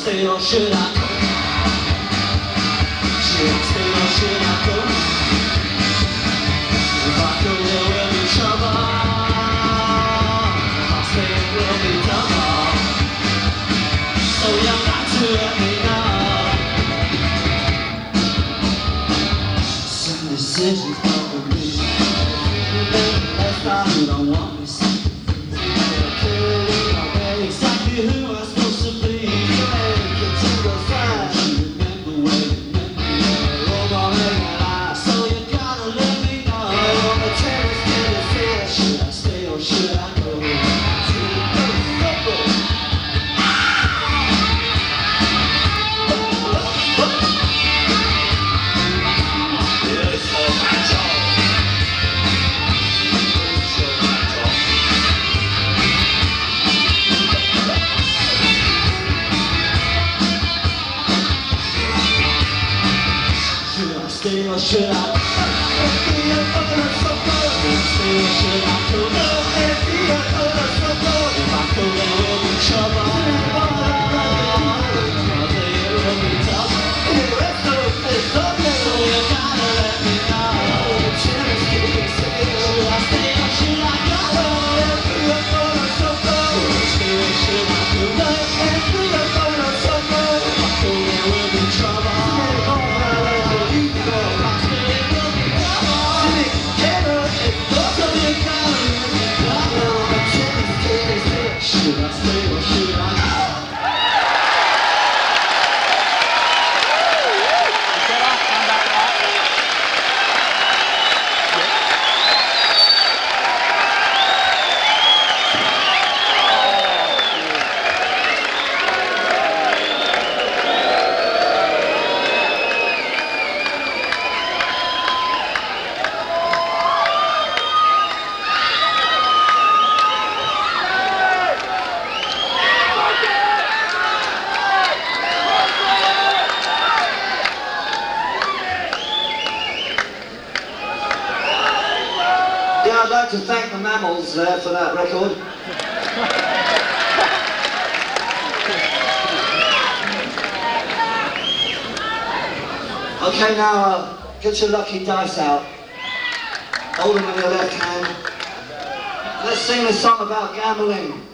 stay or should I go? Should I stay or should I go? If I go there will be trouble. If I stay it will be double. So you've got to let me know. Some decisions over me. That's not who don't want me. Exactly who I'm supposed to be. Make it to the side. Remember where you met me. Over and so you gotta let me know. On the terrace, can you feel? Should I stay or should I go? Stay or should I? Stay or should I go? If I go there will be trouble. There will be trouble. So you gotta let me know. Should I stay or should I go? Stay or should I go? If I go there will be trouble. Should I stay or should I go? Yeah, I'd like to thank the Mammals there for that record. Okay, now get your lucky dice out. Hold them in your left hand. Let's sing a song about gambling.